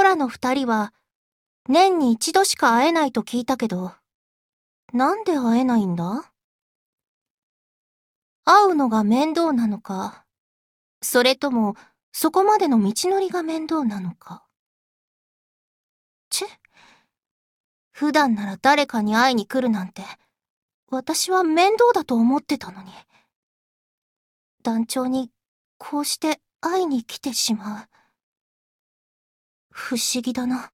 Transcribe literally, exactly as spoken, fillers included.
らの二人は、年に一度しか会えないと聞いたけど、なんで会えないんだ？会うのが面倒なのか、それとも、そこまでの道のりが面倒なのか。チェ、普段なら誰かに会いに来るなんて、私は面倒だと思ってたのに。団長に、こうして会いに来てしまう。不思議だな。